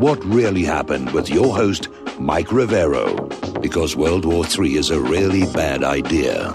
what really happened with your host, Mike Rivero, because World War III is a really bad idea.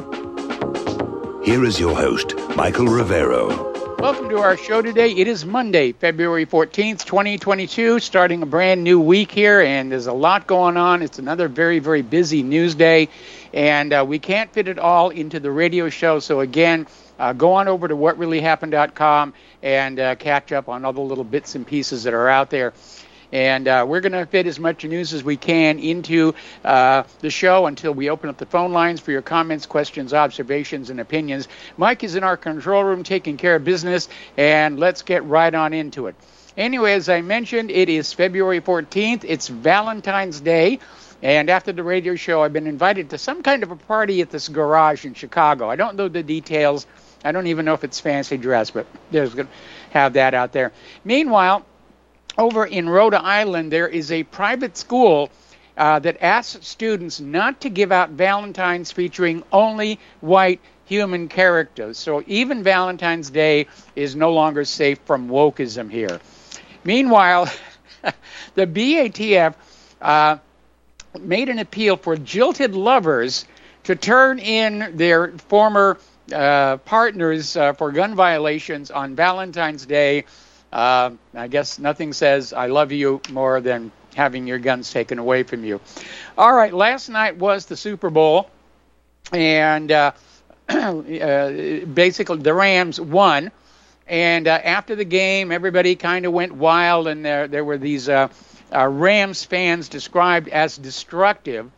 Here is your host, Michael Rivero. Welcome to our show today. It is Monday, February 14th, 2022, starting a brand new week here, and there's a lot going on. It's another very, very busy news day, and we can't fit it all into the radio show. So again, go on over to whatreallyhappened.com and catch up on all the little bits and pieces that are out there. And we're going to fit as much news as we can into the show until we open up the phone lines for your comments, questions, observations, and opinions. Mike is in our control room taking care of business, and let's get right on into it. Anyway, as I mentioned, it is February 14th. It's Valentine's Day. And after the radio show, I've been invited to some kind of a party at this garage in Chicago. I don't know the details. I don't even know if it's fancy dress, but there's going to have that out there. Meanwhile, over in Rhode Island, there is a private school that asks students not to give out Valentines featuring only white human characters. So even Valentine's Day is no longer safe from wokeism here. Meanwhile, the BATF made an appeal for jilted lovers to turn in their former partners for gun violations on Valentine's Day. I guess nothing says I love you more than having your guns taken away from you. All right, last night was the Super Bowl, and basically the Rams won. And after the game, everybody kind of went wild, and there were these Rams fans described as destructive.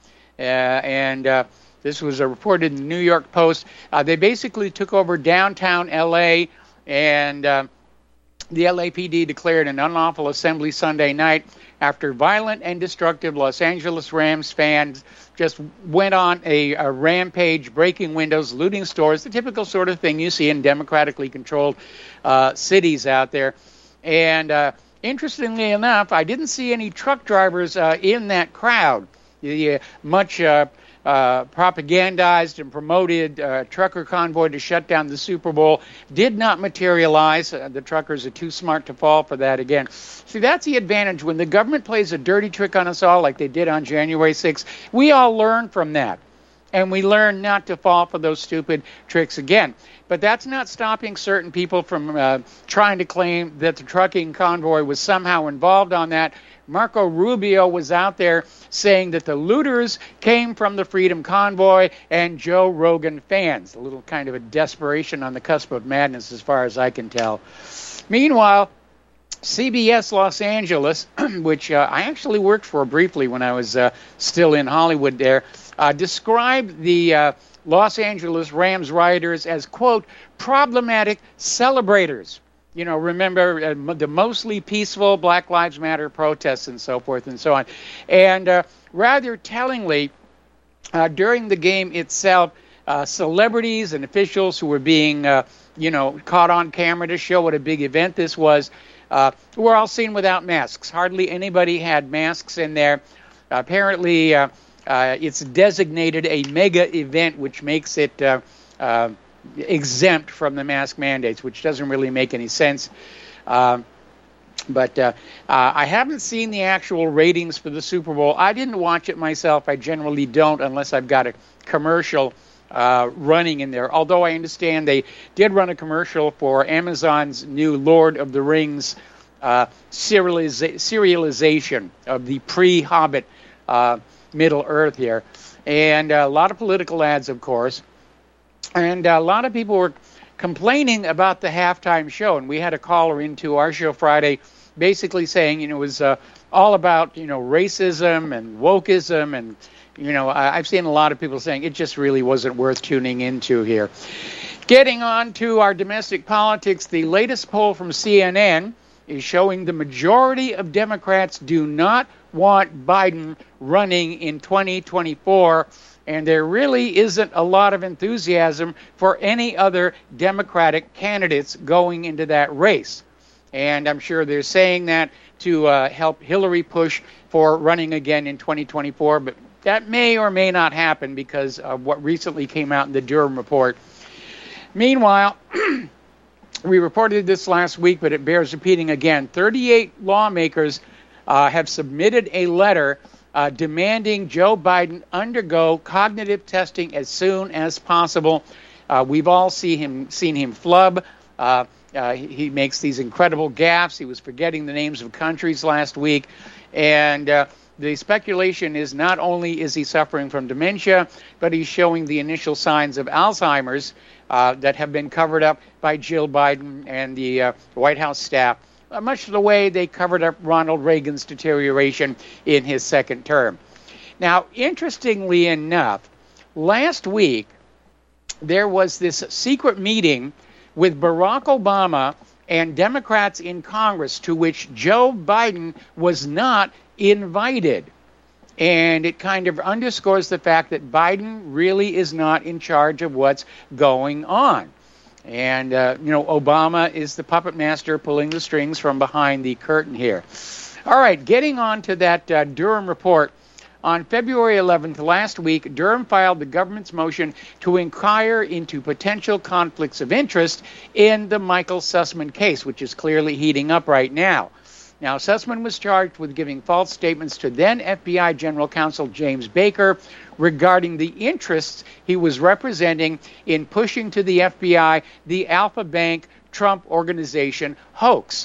This was reported in the New York Post. They basically took over downtown L.A., and the LAPD declared an unlawful assembly Sunday night after violent and destructive Los Angeles Rams fans just went on a rampage, breaking windows, looting stores, the typical sort of thing you see in democratically controlled cities out there. And interestingly enough, I didn't see any truck drivers in that crowd. Much propagandized and promoted trucker convoy to shut down the Super Bowl did not materialize. The truckers are too smart to fall for that again. See, that's the advantage. When the government plays a dirty trick on us all like they did on January 6th, we all learn from that. And we learn not to fall for those stupid tricks again. But that's not stopping certain people from trying to claim that the trucking convoy was somehow involved on that. Marco Rubio was out there saying that the looters came from the Freedom Convoy and Joe Rogan fans. A little kind of a desperation on the cusp of madness as far as I can tell. Meanwhile, CBS Los Angeles, which I actually worked for briefly when I was still in Hollywood there, described the Los Angeles Rams rioters as, quote, problematic celebrators. You know, remember the mostly peaceful Black Lives Matter protests and so forth and so on. And rather tellingly, during the game itself, celebrities and officials who were being, caught on camera to show what a big event this was, were all seen without masks. Hardly anybody had masks in there. Apparently, it's designated a mega event, which makes it exempt from the mask mandates, which doesn't really make any sense. But I haven't seen the actual ratings for the Super Bowl. I didn't watch it myself. I generally don't unless I've got a commercial running in there. Although I understand they did run a commercial for Amazon's new Lord of the Rings serialization of the pre-Hobbit Middle Earth here. And a lot of political ads, of course. And a lot of people were complaining about the halftime show. And we had a caller into our show Friday basically saying, it was all about, racism and wokeism. And, I've seen a lot of people saying it just really wasn't worth tuning into here. Getting on to our domestic politics, the latest poll from CNN is showing the majority of Democrats do not want Biden running in 2024. And there really isn't a lot of enthusiasm for any other Democratic candidates going into that race. And I'm sure they're saying that to help Hillary push for running again in 2024. But that may or may not happen because of what recently came out in the Durham report. Meanwhile, we reported this last week, but it bears repeating again. 38 lawmakers have submitted a letter demanding Joe Biden undergo cognitive testing as soon as possible. We've all seen him flub. He makes these incredible gaffes. He was forgetting the names of countries last week. And the speculation is not only is he suffering from dementia, but he's showing the initial signs of Alzheimer's that have been covered up by Jill Biden and the White House staff, much the way they covered up Ronald Reagan's deterioration in his second term. Now, interestingly enough, last week there was this secret meeting with Barack Obama and Democrats in Congress to which Joe Biden was not invited. And it kind of underscores the fact that Biden really is not in charge of what's going on. And, Obama is the puppet master pulling the strings from behind the curtain here. All right, getting on to that Durham report. On February 11th, last week, Durham filed the government's motion to inquire into potential conflicts of interest in the Michael Sussman case, which is clearly heating up right now. Now, Sussman was charged with giving false statements to then FBI General Counsel James Baker regarding the interests he was representing in pushing to the FBI the Alpha Bank Trump Organization hoax.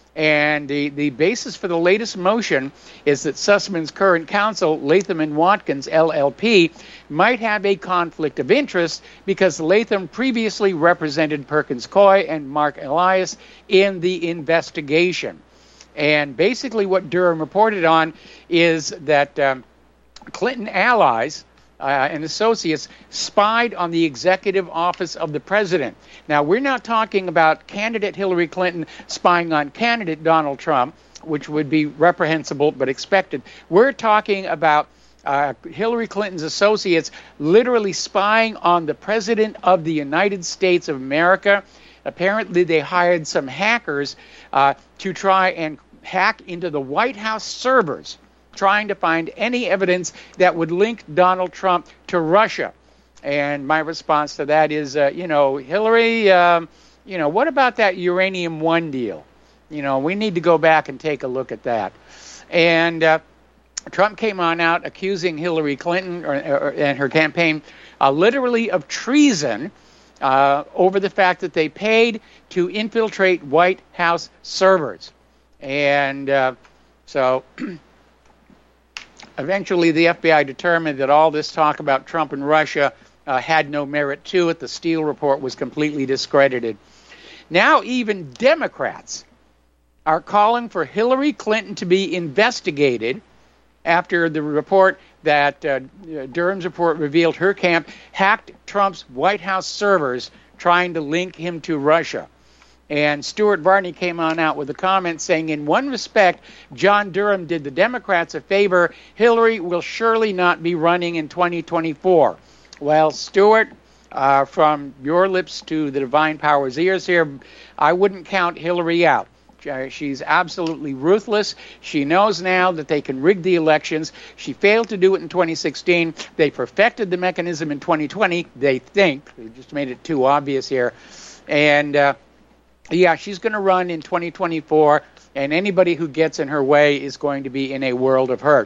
And the basis for the latest motion is that Sussman's current counsel, Latham & Watkins, LLP, might have a conflict of interest because Latham previously represented Perkins Coie and Mark Elias in the investigation. And basically what Durham reported on is that Clinton allies and associates spied on the executive office of the president. Now, we're not talking about candidate Hillary Clinton spying on candidate Donald Trump, which would be reprehensible but expected. We're talking about Hillary Clinton's associates literally spying on the president of the United States of America. Apparently, they hired some hackers to try and hack into the White House servers, trying to find any evidence that would link Donald Trump to Russia. And my response to that is, Hillary, what about that Uranium One deal? We need to go back and take a look at that. And Trump came on out accusing Hillary Clinton and her campaign literally of treason over the fact that they paid to infiltrate White House servers. And so eventually the FBI determined that all this talk about Trump and Russia had no merit to it. The Steele report was completely discredited. Now even Democrats are calling for Hillary Clinton to be investigated after the report that Durham's report revealed her camp hacked Trump's White House servers trying to link him to Russia. And Stuart Varney came on out with a comment saying, in one respect, John Durham did the Democrats a favor. Hillary will surely not be running in 2024. Well, Stuart, from your lips to the divine power's ears here, I wouldn't count Hillary out. She's absolutely ruthless. She knows now that they can rig the elections. She failed to do it in 2016. They perfected the mechanism in 2020, they think. They just made it too obvious here. And she's going to run in 2024, and anybody who gets in her way is going to be in a world of hurt.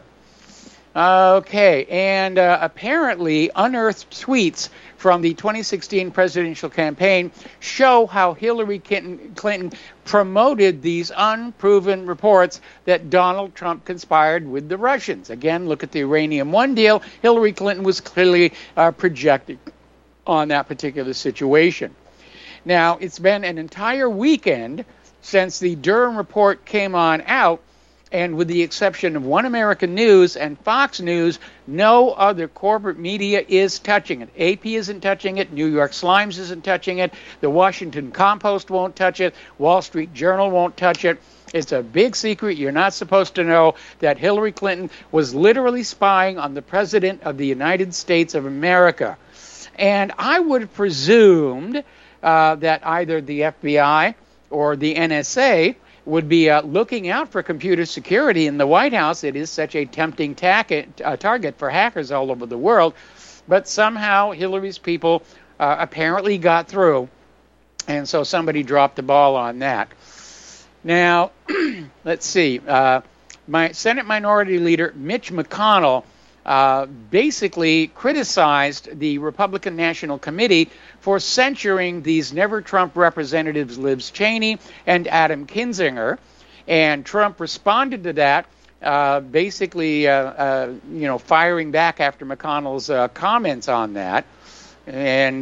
Okay, and apparently unearthed tweets from the 2016 presidential campaign show how Hillary Clinton promoted these unproven reports that Donald Trump conspired with the Russians. Again, look at the Uranium One deal. Hillary Clinton was clearly projecting on that particular situation. Now, it's been an entire weekend since the Durham report came on out, and with the exception of One American News and Fox News, no other corporate media is touching it. AP isn't touching it. New York Slimes isn't touching it. The Washington Compost won't touch it. Wall Street Journal won't touch it. It's a big secret. You're not supposed to know that Hillary Clinton was literally spying on the President of the United States of America. And I would have presumed that either the FBI or the NSA would be looking out for computer security in the White House. It is such a tempting target for hackers all over the world. But somehow Hillary's people apparently got through, and so somebody dropped the ball on that. Now, let's see. Senate Minority Leader Mitch McConnell basically criticized the Republican National Committee for censuring these Never-Trump representatives Liz Cheney and Adam Kinzinger. And Trump responded to that, basically, firing back after McConnell's comments on that. And,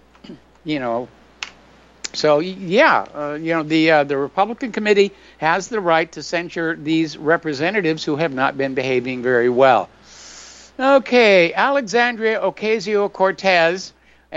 the Republican committee has the right to censure these representatives who have not been behaving very well. Okay, Alexandria Ocasio-Cortez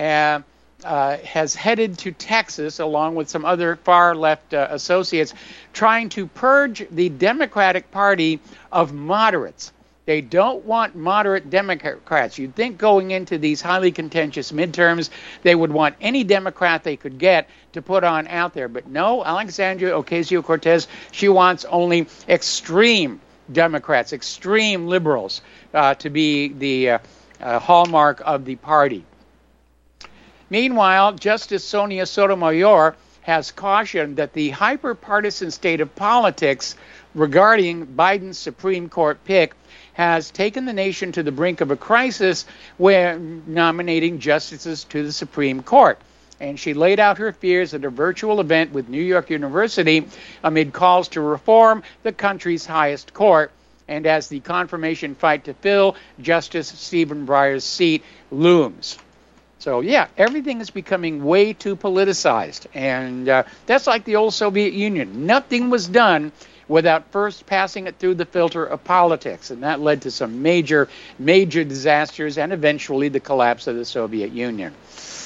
has headed to Texas along with some other far-left associates, trying to purge the Democratic Party of moderates. They don't want moderate Democrats. You'd think going into these highly contentious midterms, they would want any Democrat they could get to put on out there. But no, Alexandria Ocasio-Cortez, she wants only extreme Democrats, extreme liberals, to be the hallmark of the party. Meanwhile, Justice Sonia Sotomayor has cautioned that the hyper-partisan state of politics regarding Biden's Supreme Court pick has taken the nation to the brink of a crisis when nominating justices to the Supreme Court. And she laid out her fears at a virtual event with New York University amid calls to reform the country's highest court, and as the confirmation fight to fill Justice Stephen Breyer's seat looms. So, yeah, everything is becoming way too politicized. And that's like the old Soviet Union. Nothing was done without first passing it through the filter of politics. And that led to some major, major disasters and eventually the collapse of the Soviet Union.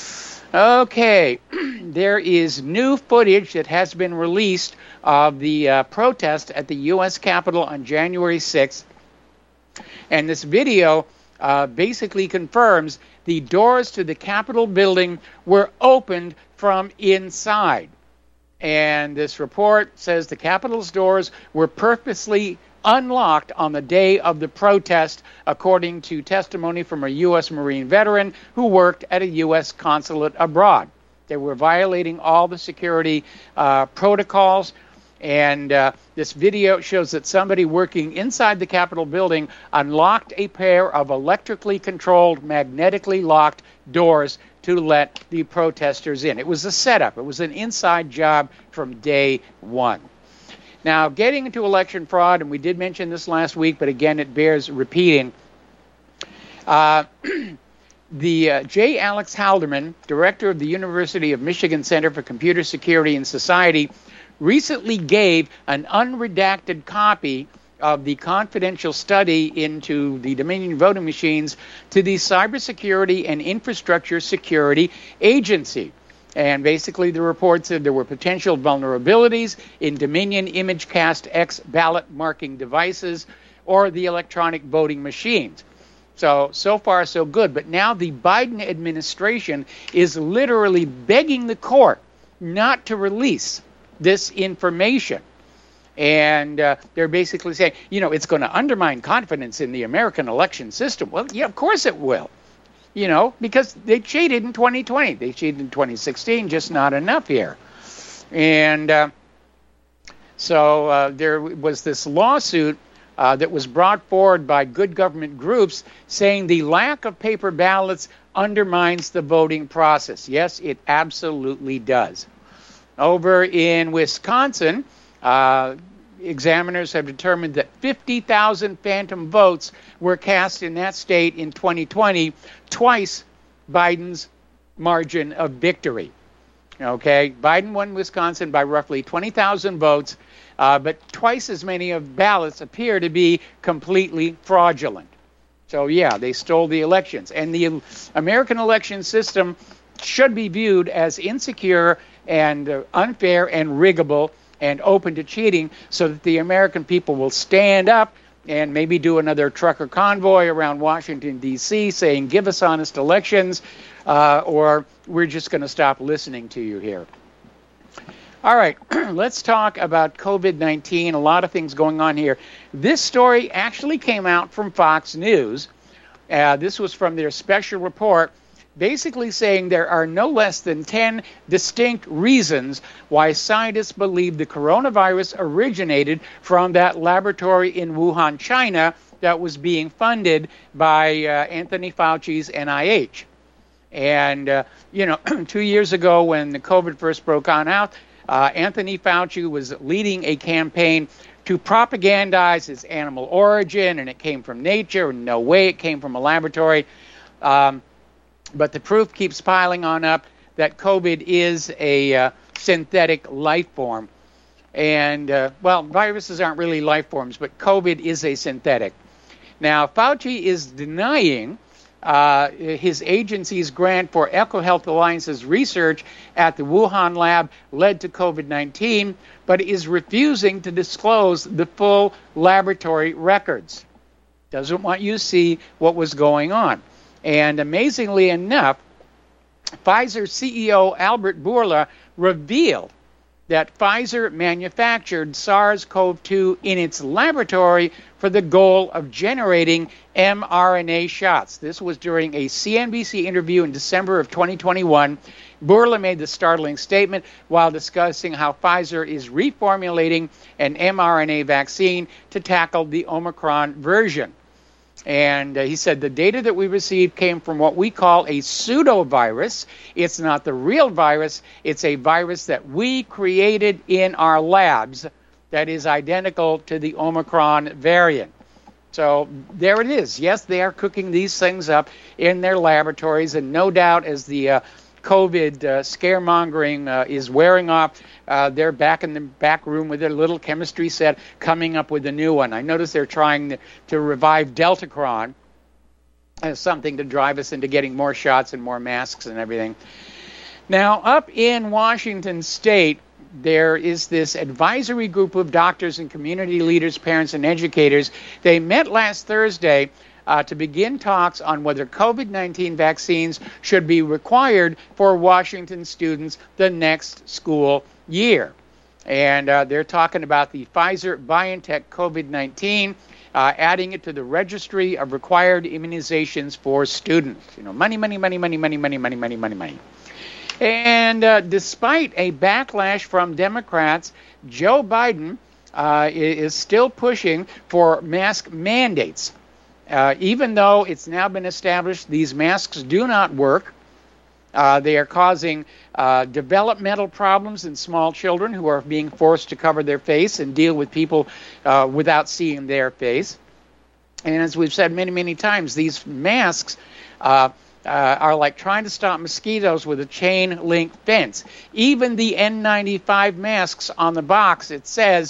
Okay, there is new footage that has been released of the protest at the U.S. Capitol on January 6th. And this video basically confirms the doors to the Capitol building were opened from inside. And this report says the Capitol's doors were purposely unlocked on the day of the protest, according to testimony from a U.S. Marine veteran who worked at a U.S. consulate abroad. They were violating all the security protocols. And this video shows that somebody working inside the Capitol building unlocked a pair of electrically controlled, magnetically locked doors to let the protesters in. It was a setup. It was an inside job from day one. Now, getting into election fraud, and we did mention this last week, but again, it bears repeating. The J. Alex Halderman, director of the University of Michigan Center for Computer Security and Society, recently gave an unredacted copy of the confidential study into the Dominion voting machines to the Cybersecurity and Infrastructure Security Agency. And basically the report said there were potential vulnerabilities in Dominion ImageCast X ballot marking devices or the electronic voting machines. So far so good. But now the Biden administration is literally begging the court not to release this information. And they're basically saying, it's going to undermine confidence in the American election system. Well, yeah, of course it will. Because they cheated in 2020. They cheated in 2016, just not enough here. And so there was this lawsuit that was brought forward by good government groups saying the lack of paper ballots undermines the voting process. Yes, it absolutely does. Over in Wisconsin, examiners have determined that 50,000 phantom votes were cast in that state in 2020, twice Biden's margin of victory. Okay, Biden won Wisconsin by roughly 20,000 votes, but twice as many of ballots appear to be completely fraudulent. So, yeah, they stole the elections. And the American election system should be viewed as insecure and unfair and riggable and open to cheating, so that the American people will stand up and maybe do another trucker convoy around Washington, D.C., saying, give us honest elections, or we're just going to stop listening to you here. All right, let's talk about COVID-19. A lot of things going on here. This story actually came out from Fox News. This was from their special report. basically saying there are no less than 10 distinct reasons why scientists believe the coronavirus originated from that laboratory in Wuhan, China, that was being funded by Anthony Fauci's NIH. And, 2 years ago when the COVID first broke on out, Anthony Fauci was leading a campaign to propagandize its animal origin, and it came from nature, and no way it came from a laboratory. But the proof keeps piling on up that COVID is a synthetic life form. And, viruses aren't really life forms, but COVID is a synthetic. Now, Fauci is denying his agency's grant for EcoHealth Alliance's research at the Wuhan lab led to COVID-19, but is refusing to disclose the full laboratory records. Doesn't want you to see what was going on. And amazingly enough, Pfizer CEO Albert Bourla revealed that Pfizer manufactured SARS-CoV-2 in its laboratory for the goal of generating mRNA shots. This was during a CNBC interview in December of 2021. Bourla made the startling statement while discussing how Pfizer is reformulating an mRNA vaccine to tackle the Omicron version. And he said the data that we received came from what we call a pseudovirus. It's not the real virus. It's a virus that we created in our labs that is identical to the Omicron variant. So there it is. Yes, they are cooking these things up in their laboratories, and no doubt as the COVID scaremongering is wearing off, they're back in the back room with their little chemistry set coming up with a new one. I notice they're trying to revive Deltacron as something to drive us into getting more shots and more masks and everything. Now, up in Washington State, there is this advisory group of doctors and community leaders, parents, and educators. They met last Thursday to begin talks on whether COVID-19 vaccines should be required for Washington students the next school year. And they're talking about the Pfizer-BioNTech COVID-19, adding it to the registry of required immunizations for students. Money, money, money, money, money, money, money, money, money, money. And despite a backlash from Democrats, Joe Biden is still pushing for mask mandates. Even though it's now been established these masks do not work, they are causing developmental problems in small children who are being forced to cover their face and deal with people without seeing their face. And as we've said many, many times, these masks are like trying to stop mosquitoes with a chain link fence. Even the N95 masks on the box, it says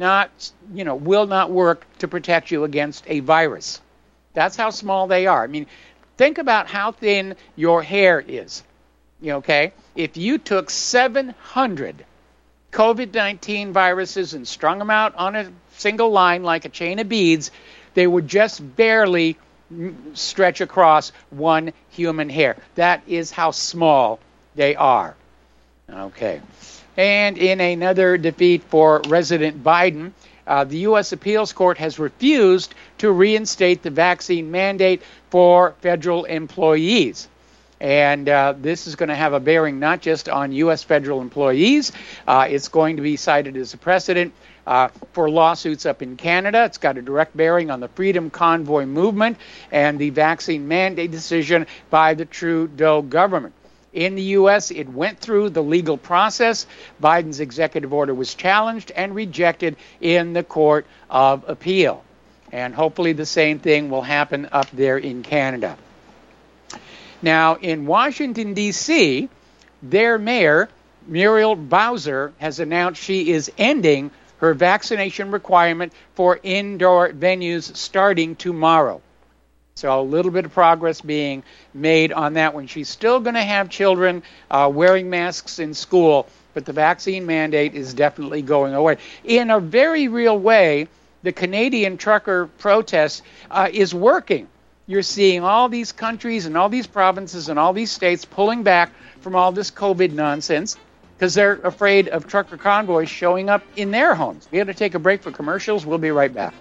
will not work to protect you against a virus. That's how small they are. I mean, think about how thin your hair is. Okay? If you took 700 COVID-19 viruses and strung them out on a single line like a chain of beads, they would just barely stretch across one human hair. That is how small they are. Okay. And in another defeat for President Biden, the U.S. Appeals Court has refused to reinstate the vaccine mandate for federal employees. And this is going to have a bearing not just on U.S. federal employees. It's going to be cited as a precedent for lawsuits up in Canada. It's got a direct bearing on the Freedom Convoy movement and the vaccine mandate decision by the Trudeau government. In the U.S., it went through the legal process. Biden's executive order was challenged and rejected in the Court of Appeal. And hopefully the same thing will happen up there in Canada. Now, in Washington, D.C., their mayor, Muriel Bowser, has announced she is ending her vaccination requirement for indoor venues starting tomorrow. So a little bit of progress being made on that one. She's still going to have children wearing masks in school, but the vaccine mandate is definitely going away. In a very real way, the Canadian trucker protest is working. You're seeing all these countries and all these provinces and all these states pulling back from all this COVID nonsense because they're afraid of trucker convoys showing up in their homes. We have to take a break for commercials. We'll be right back.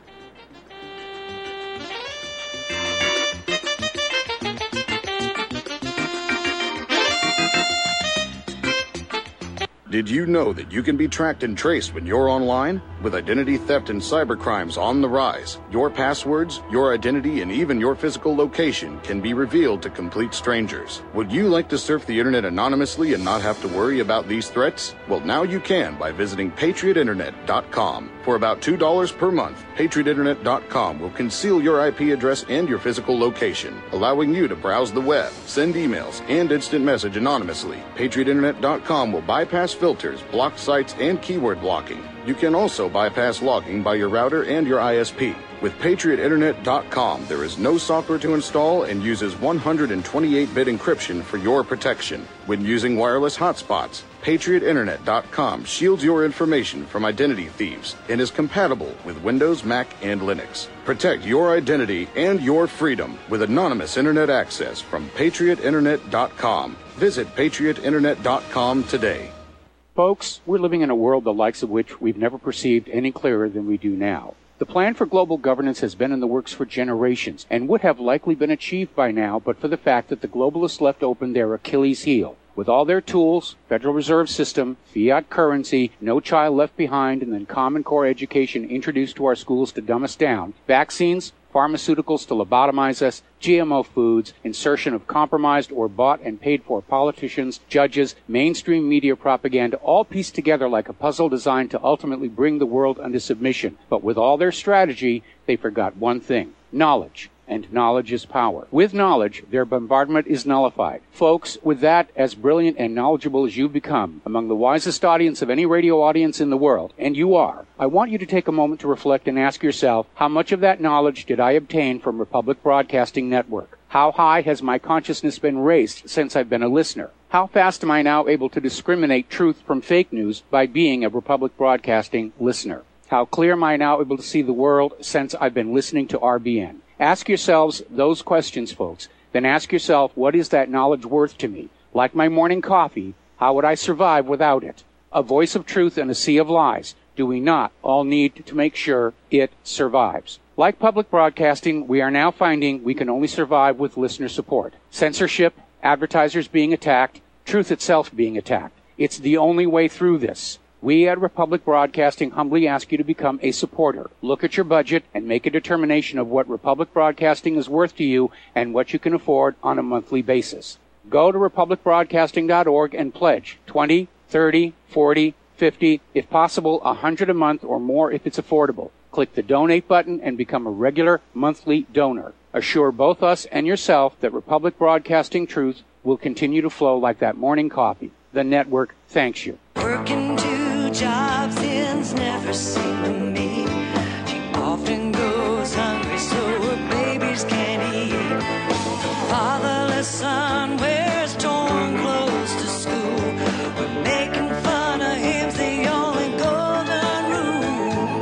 Did you know that you can be tracked and traced when you're online? With identity theft and cybercrimes on the rise, your passwords, your identity, and even your physical location can be revealed to complete strangers. Would you like to surf the internet anonymously and not have to worry about these threats? Well, now you can by visiting PatriotInternet.com. For about $2 per month, PatriotInternet.com will conceal your IP address and your physical location, allowing you to browse the web, send emails, and instant message anonymously. PatriotInternet.com will bypass filters, block sites, and keyword blocking. You can also bypass logging by your router and your ISP. With PatriotInternet.com, there is no software to install and uses 128-bit encryption for your protection. When using wireless hotspots, PatriotInternet.com shields your information from identity thieves and is compatible with Windows, Mac, and Linux. Protect your identity and your freedom with anonymous internet access from PatriotInternet.com. Visit PatriotInternet.com today. Folks, we're living in a world the likes of which we've never perceived any clearer than we do now. The plan for global governance has been in the works for generations and would have likely been achieved by now but for the fact that the globalists left open their Achilles heel. With all their tools, Federal Reserve System, fiat currency, no child left behind, and then Common Core education introduced to our schools to dumb us down, vaccines, pharmaceuticals to lobotomize us, GMO foods, insertion of compromised or bought and paid for politicians, judges, mainstream media propaganda, all pieced together like a puzzle designed to ultimately bring the world under submission. But with all their strategy, they forgot one thing: knowledge. And knowledge is power. With knowledge, their bombardment is nullified. Folks, with that, as brilliant and knowledgeable as you've become, among the wisest audience of any radio audience in the world, and you are, I want you to take a moment to reflect and ask yourself, how much of that knowledge did I obtain from Republic Broadcasting Network? How high has my consciousness been raised since I've been a listener? How fast am I now able to discriminate truth from fake news by being a Republic Broadcasting listener? How clear am I now able to see the world since I've been listening to RBN? Ask yourselves those questions, folks. Then ask yourself, what is that knowledge worth to me? Like my morning coffee, how would I survive without it? A voice of truth in a sea of lies. Do we not all need to make sure it survives? Like public broadcasting, we are now finding we can only survive with listener support. Censorship, advertisers being attacked, truth itself being attacked. It's the only way through this. We at Republic Broadcasting humbly ask you to become a supporter. Look at your budget and make a determination of what Republic Broadcasting is worth to you and what you can afford on a monthly basis. Go to republicbroadcasting.org and pledge $20, $30, $40, $50, if possible, $100 a month or more if it's affordable. Click the donate button and become a regular monthly donor. Assure both us and yourself that Republic Broadcasting truth will continue to flow like that morning coffee. The network thanks you. Working two jobs ends never seem to me. She often goes hungry so her babies can't eat. Fatherless son wears torn clothes to school. We're making fun of him's the only golden rule.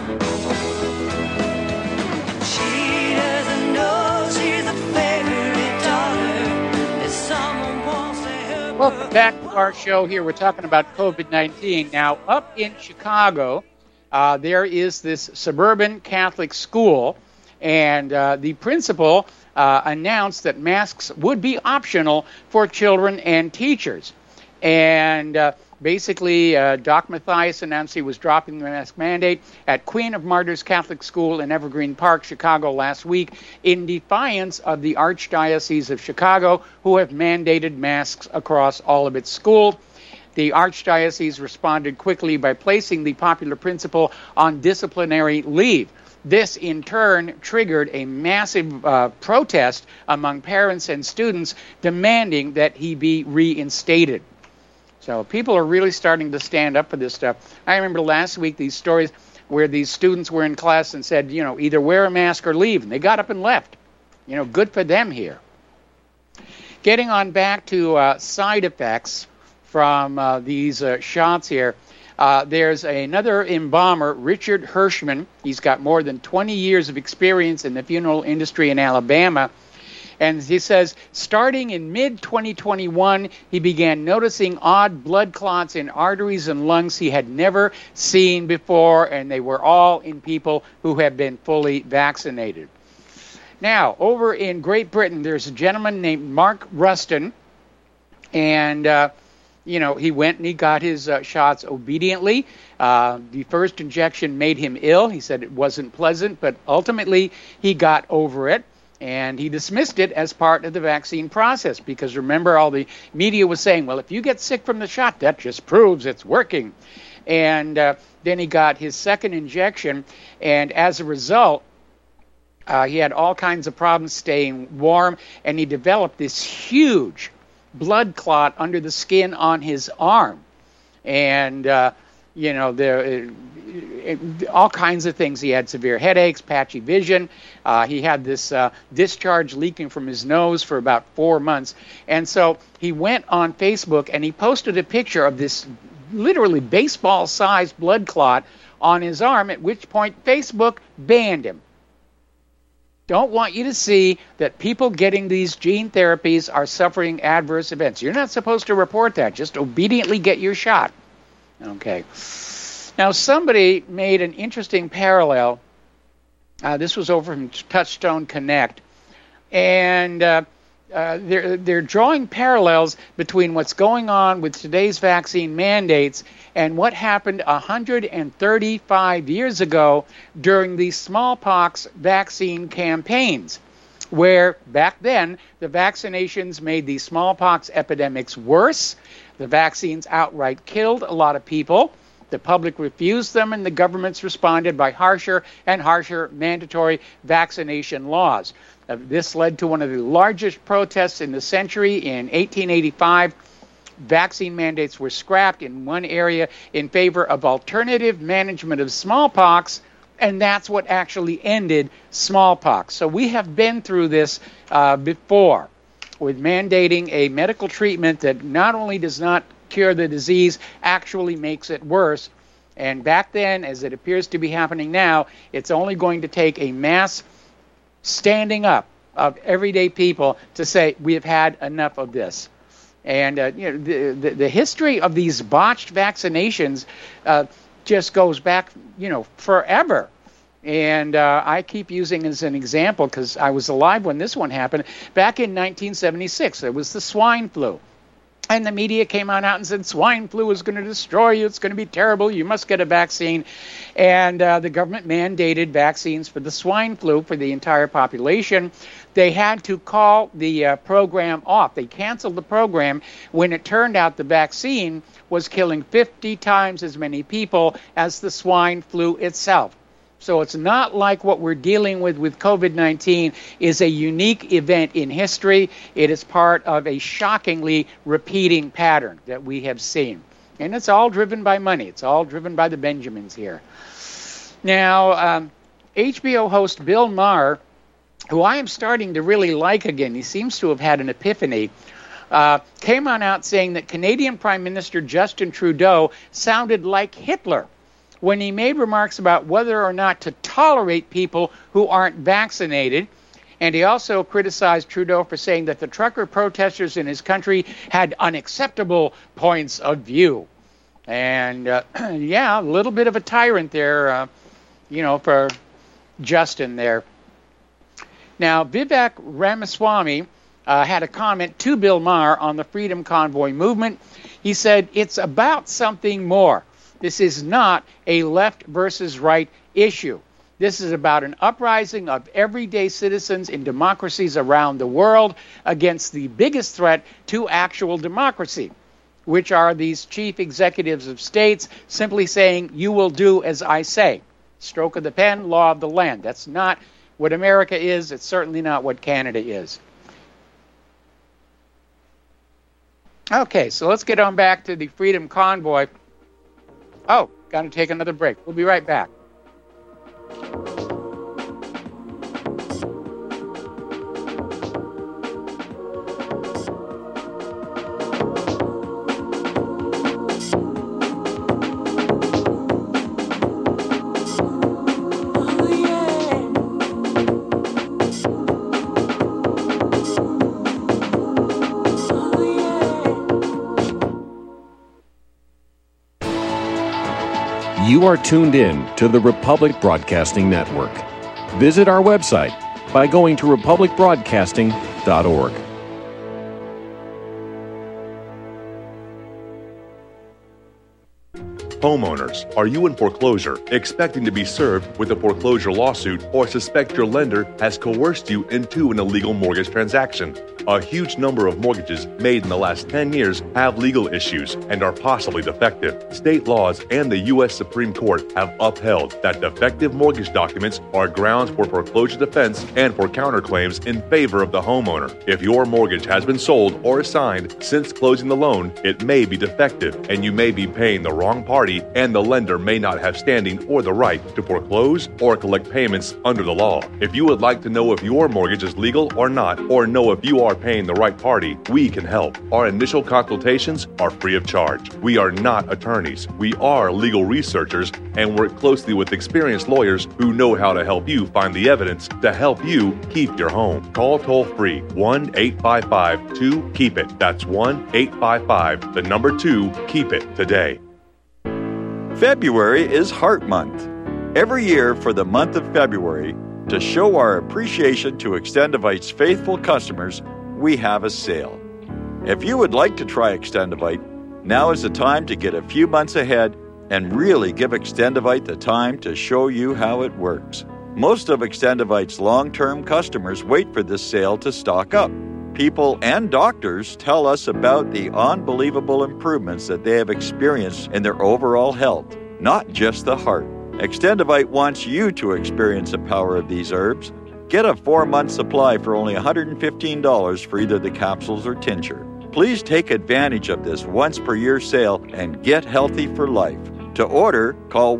She doesn't know she's a favorite daughter. If someone wants to help Welcome her. back to our show here. We're talking about COVID-19. Now, up in Chicago, there is this suburban Catholic school, and the principal announced that masks would be optional for children and teachers. And basically, Doc Mathias announced he was dropping the mask mandate at Queen of Martyrs Catholic School in Evergreen Park, Chicago, last week, in defiance of the Archdiocese of Chicago, who have mandated masks across all of its schools. The Archdiocese responded quickly by placing the popular principal on disciplinary leave. This, in turn, triggered a massive protest among parents and students demanding that he be reinstated. So people are really starting to stand up for this stuff. I remember last week these stories where these students were in class and said, either wear a mask or leave. And they got up and left. Good for them here. Getting on back to side effects from these shots here. There's another embalmer, Richard Hirschman. He's got more than 20 years of experience in the funeral industry in Alabama. And he says, starting in mid-2021, he began noticing odd blood clots in arteries and lungs he had never seen before, and they were all in people who have been fully vaccinated. Now, over in Great Britain, there's a gentleman named Mark Ruston, and he went and he got his shots obediently. The first injection made him ill. He said it wasn't pleasant, but ultimately he got over it. And he dismissed it as part of the vaccine process because, remember, all the media was saying, well, if you get sick from the shot, that just proves it's working. And then he got his second injection, and as a result, he had all kinds of problems staying warm, and he developed this huge blood clot under the skin on his arm. And all kinds of things. He had severe headaches, patchy vision. He had this discharge leaking from his nose for about 4 months. And so he went on Facebook and he posted a picture of this literally baseball-sized blood clot on his arm, at which point Facebook banned him. Don't want you to see that people getting these gene therapies are suffering adverse events. You're not supposed to report that. Just obediently get your shot. Okay. Now, somebody made an interesting parallel. This was over from Touchstone Connect. And they're drawing parallels between what's going on with today's vaccine mandates and what happened 135 years ago during the smallpox vaccine campaigns, where back then the vaccinations made the smallpox epidemics worse. The vaccines outright killed a lot of people. The public refused them, and the governments responded by harsher and harsher mandatory vaccination laws. This led to one of the largest protests in the century. In 1885, vaccine mandates were scrapped in one area in favor of alternative management of smallpox, and that's what actually ended smallpox. So we have been through this before, with mandating a medical treatment that not only does not cure the disease, actually makes it worse. And back then, as it appears to be happening now, it's only going to take a mass standing up of everyday people to say, we have had enough of this. And the history of these botched vaccinations just goes back, forever. And I keep using as an example, because I was alive when this one happened, back in 1976. There was the swine flu. And the media came on out and said, swine flu is going to destroy you. It's going to be terrible. You must get a vaccine. And the government mandated vaccines for the swine flu for the entire population. They had to call the program off. They canceled the program when it turned out the vaccine was killing 50 times as many people as the swine flu itself. So it's not like what we're dealing with COVID-19 is a unique event in history. It is part of a shockingly repeating pattern that we have seen. And it's all driven by money. It's all driven by the Benjamins here. Now, HBO host Bill Maher, who I am starting to really like again, he seems to have had an epiphany, came on out saying that Canadian Prime Minister Justin Trudeau sounded like Hitler when he made remarks about whether or not to tolerate people who aren't vaccinated. And he also criticized Trudeau for saying that the trucker protesters in his country had unacceptable points of view. And, a little bit of a tyrant there, for Justin there. Now, Vivek Ramaswamy had a comment to Bill Maher on the Freedom Convoy movement. He said, it's about something more. This is not a left versus right issue. This is about an uprising of everyday citizens in democracies around the world against the biggest threat to actual democracy, which are these chief executives of states simply saying, you will do as I say. Stroke of the pen, law of the land. That's not what America is. It's certainly not what Canada is. Okay, so let's get on back to the Freedom Convoy. Oh, got to take another break. We'll be right back. You are tuned in to the Republic Broadcasting Network. Visit our website by going to republicbroadcasting.org. Homeowners, are you in foreclosure, expecting to be served with a foreclosure lawsuit, or suspect your lender has coerced you into an illegal mortgage transaction? A huge number of mortgages made in the last 10 years have legal issues and are possibly defective. State laws and the U.S. Supreme Court have upheld that defective mortgage documents are grounds for foreclosure defense and for counterclaims in favor of the homeowner. If your mortgage has been sold or assigned since closing the loan, it may be defective and you may be paying the wrong party, and the lender may not have standing or the right to foreclose or collect payments under the law. If you would like to know if your mortgage is legal or not, or know if you are paying the right party, we can help. Our initial consultations are free of charge. We are not attorneys. We are legal researchers and work closely with experienced lawyers who know how to help you find the evidence to help you keep your home. Call toll-free 1-855-2-KEEP-IT. That's 1-855-2-KEEP-IT today. February is Heart Month. Every year for the month of February, to show our appreciation to Extendivite's faithful customers, we have a sale. If you would like to try Extendivite, now is the time to get a few months ahead and really give Extendivite the time to show you how it works. Most of Extendivite's long-term customers wait for this sale to stock up. People and doctors tell us about the unbelievable improvements that they have experienced in their overall health, not just the heart. Extendivite wants you to experience the power of these herbs. Get a 4-month supply for only $115 for either the capsules or tincture. Please take advantage of this once-per-year sale and get healthy for life. To order, call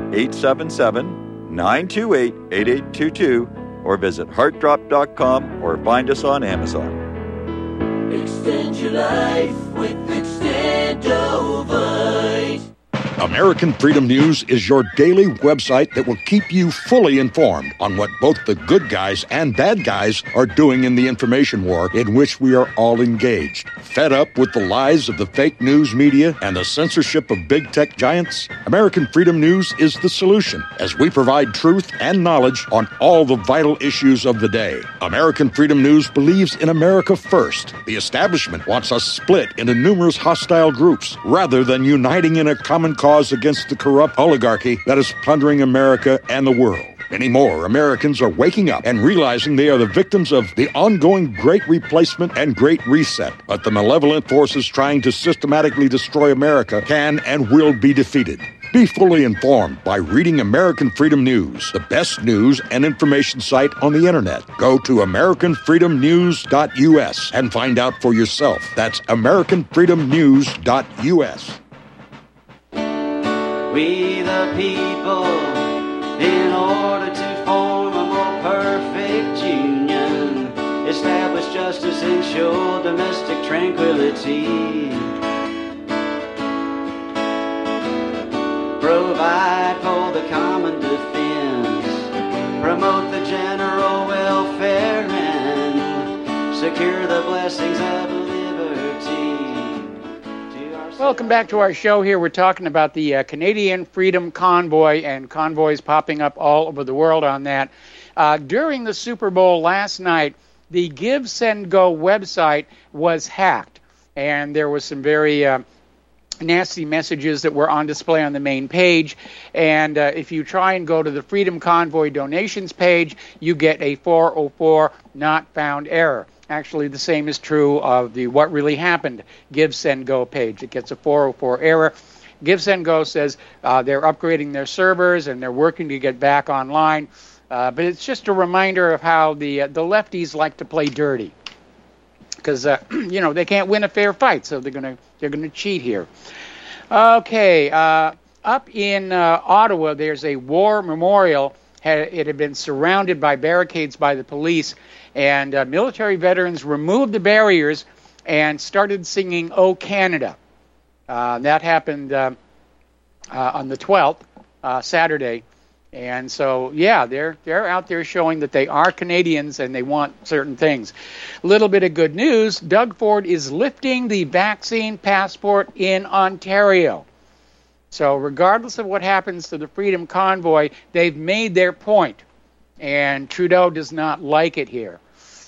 1-877-928-8822 or visit heartdrop.com or find us on Amazon. Extend your life with Extendovite. American Freedom News is your daily website that will keep you fully informed on what both the good guys and bad guys are doing in the information war in which we are all engaged. Fed up with the lies of the fake news media and the censorship of big tech giants? American Freedom News is the solution, as we provide truth and knowledge on all the vital issues of the day. American Freedom News believes in America first. The establishment wants us split into numerous hostile groups rather than uniting in a common cause against the corrupt oligarchy that is plundering America and the world. Many more Americans are waking up and realizing they are the victims of the ongoing Great Replacement and Great Reset. But the malevolent forces trying to systematically destroy America can and will be defeated. Be fully informed by reading American Freedom News, the best news and information site on the internet. Go to AmericanFreedomNews.us and find out for yourself. That's AmericanFreedomNews.us. We the people, in order to form a more perfect union, establish justice, ensure domestic tranquility, provide for the common defense, promote the general welfare, and secure the blessings of liberty. Welcome back to our show here. We're talking about the Canadian Freedom Convoy and convoys popping up all over the world on that. During the Super Bowl last night, the Give, Send, Go website was hacked, and there was some very nasty messages that were on display on the main page. And if you try and go to the Freedom Convoy donations page, you get a 404 not found error. Actually, the same is true of the What Really Happened Give, Send, Go page. It gets a 404 error. Give, Send, Go says they're upgrading their servers and they're working to get back online. But it's just a reminder of how the lefties like to play dirty, because they can't win a fair fight, so they're gonna cheat here. Okay, up in Ottawa, there's a war memorial. It had been surrounded by barricades by the police, and military veterans removed the barriers and started singing "O Canada." That happened on the 12th, Saturday. And so, yeah, they're out there showing that they are Canadians and they want certain things. A little bit of good news. Doug Ford is lifting the vaccine passport in Ontario. So regardless of what happens to the Freedom Convoy, they've made their point. And Trudeau does not like it here.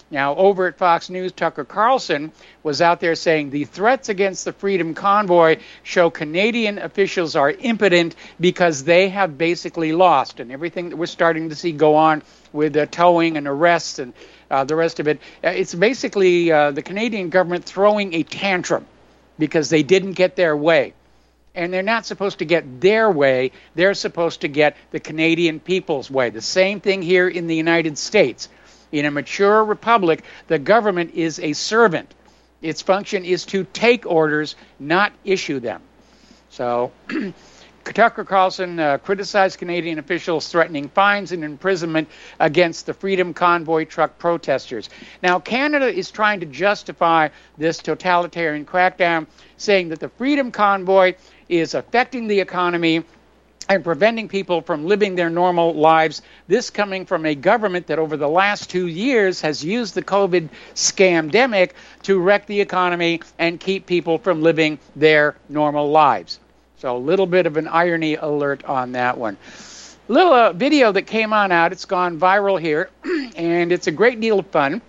Now, over at Fox News, Tucker Carlson was out there saying the threats against the Freedom Convoy show Canadian officials are impotent because they have basically lost. And everything that we're starting to see go on with towing and arrests and the rest of it, it's basically the Canadian government throwing a tantrum because they didn't get their way. And they're not supposed to get their way. They're supposed to get the Canadian people's way. The same thing here in the United States. In a mature republic, the government is a servant. Its function is to take orders, not issue them. So Tucker Carlson criticized Canadian officials threatening fines and imprisonment against the Freedom Convoy truck protesters. Now, Canada is trying to justify this totalitarian crackdown, saying that the Freedom Convoy is affecting the economy and preventing people from living their normal lives. This coming from a government that over the last 2 years has used the COVID scamdemic to wreck the economy and keep people from living their normal lives. So a little bit of an irony alert on that one. Little video that came on out. It's gone viral here, and it's a great deal of fun.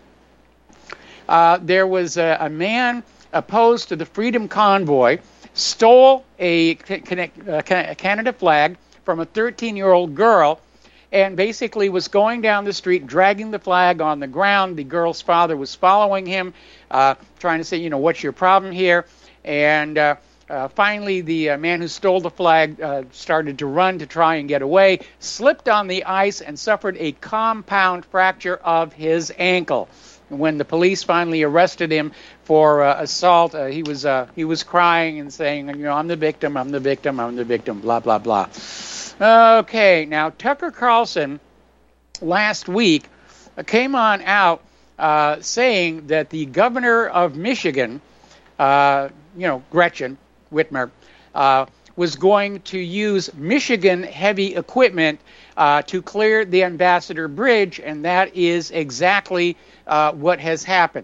There was a man opposed to the Freedom Convoy, stole a Canada flag from a 13-year-old girl and basically was going down the street dragging the flag on the ground. The girl's father was following him, trying to say, what's your problem here? And finally, the man who stole the flag started to run to try and get away, slipped on the ice and suffered a compound fracture of his ankle. When the police finally arrested him for assault, he was crying and saying, I'm the victim, I'm the victim, I'm the victim, blah, blah, blah. Okay, now Tucker Carlson last week came on out saying that the governor of Michigan, Gretchen Whitmer, was going to use Michigan heavy equipment to clear the Ambassador Bridge, and that is exactly what has happened.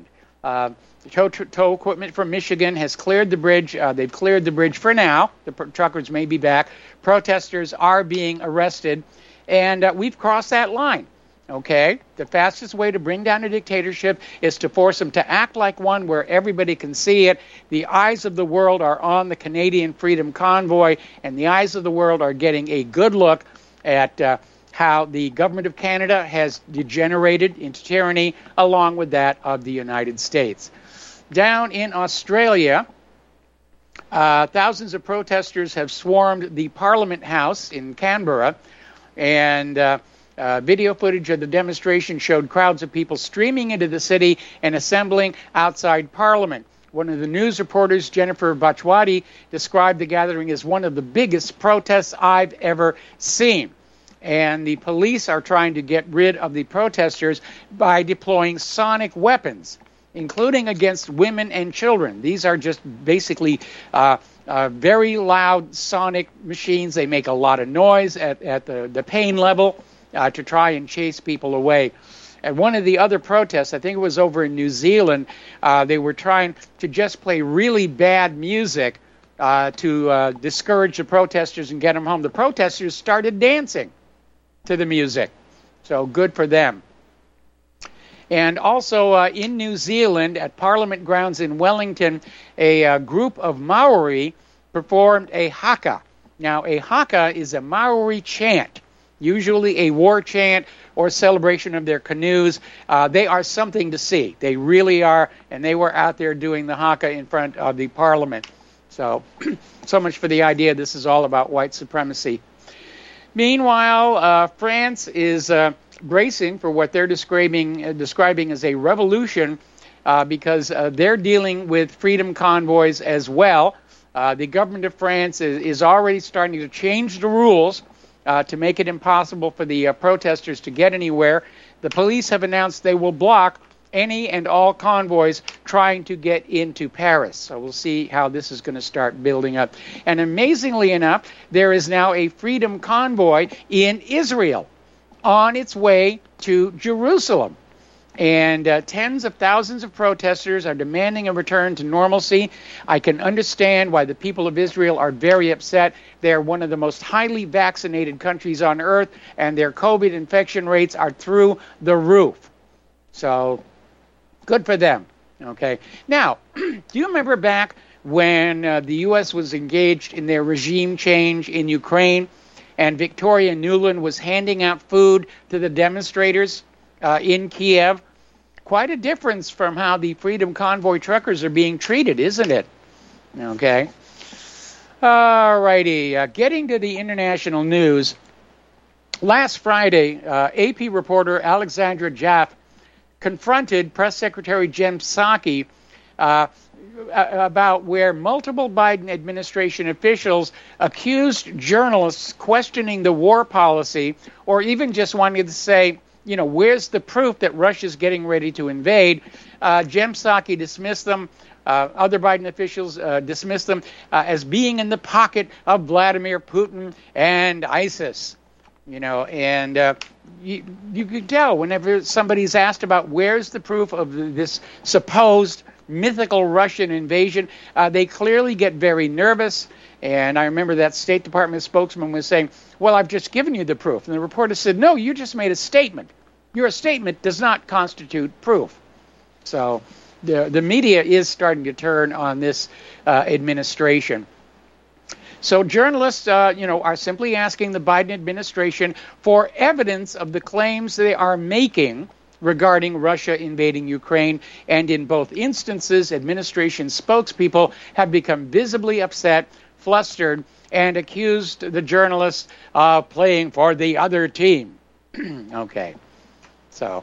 Tow equipment from Michigan has cleared the bridge. They've cleared the bridge for now. The truckers may be back. Protesters are being arrested, and we've crossed that line. Okay? The fastest way to bring down a dictatorship is to force them to act like one where everybody can see it. The eyes of the world are on the Canadian Freedom Convoy, and the eyes of the world are getting a good look at how the government of Canada has degenerated into tyranny along with that of the United States. Down in Australia, thousands of protesters have swarmed the Parliament House in Canberra, and video footage of the demonstration showed crowds of people streaming into the city and assembling outside Parliament. One of the news reporters, Jennifer Bachwadi, described the gathering as one of the biggest protests I've ever seen. And the police are trying to get rid of the protesters by deploying sonic weapons, including against women and children. These are just basically very loud sonic machines. They make a lot of noise at the pain level to try and chase people away. At one of the other protests, I think it was over in New Zealand, they were trying to just play really bad music to discourage the protesters and get them home. The protesters started dancing to the music. So good for them. And also in New Zealand, at Parliament grounds in Wellington, a group of Maori performed a haka. Now, a haka is a Maori chant, usually a war chant or celebration of their canoes. They are something to see. They really are, and they were out there doing the haka in front of the Parliament. So much for the idea this is all about white supremacy. Meanwhile, France is bracing for what they're describing as a revolution because they're dealing with freedom convoys as well. The government of France is already starting to change the rules to make it impossible for the protesters to get anywhere. The police have announced they will block any and all convoys trying to get into Paris. So we'll see how this is going to start building up. And amazingly enough, there is now a freedom convoy in Israel on its way to Jerusalem. And tens of thousands of protesters are demanding a return to normalcy. I can understand why the people of Israel are very upset. They are one of the most highly vaccinated countries on earth, and their COVID infection rates are through the roof. So Good for them. Okay. Now, do you remember back when the U.S. was engaged in their regime change in Ukraine, and Victoria Nuland was handing out food to the demonstrators in Kiev? Quite a difference from how the Freedom Convoy truckers are being treated, isn't it? Okay. All righty. Getting to the international news. Last Friday, AP reporter Alexandra Jaff confronted Press Secretary Jen Psaki about where multiple Biden administration officials accused journalists questioning the war policy, or even just wanted to say, where's the proof that Russia's getting ready to invade? Jen Psaki dismissed them. Other Biden officials dismissed them as being in the pocket of Vladimir Putin and ISIS. You can tell whenever somebody's asked about where's the proof of this supposed mythical Russian invasion, they clearly get very nervous. And I remember that State Department spokesman was saying, well, I've just given you the proof. And the reporter said, no, you just made a statement. Your statement does not constitute proof. So the media is starting to turn on this administration. So journalists, are simply asking the Biden administration for evidence of the claims they are making regarding Russia invading Ukraine. And in both instances, administration spokespeople have become visibly upset, flustered, and accused the journalists of playing for the other team. Okay. So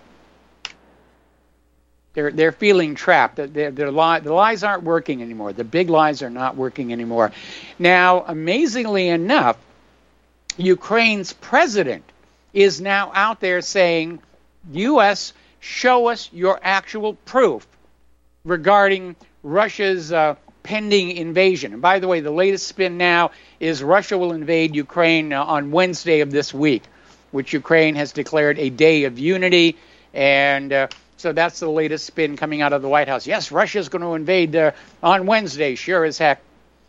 they're feeling trapped. The lies aren't working anymore. The big lies are not working anymore. Now, amazingly enough, Ukraine's president is now out there saying, U.S., show us your actual proof regarding Russia's pending invasion. And by the way, the latest spin now is Russia will invade Ukraine on Wednesday of this week, which Ukraine has declared a day of unity. And so that's the latest spin coming out of the White House. Yes, Russia's going to invade on Wednesday, sure as heck.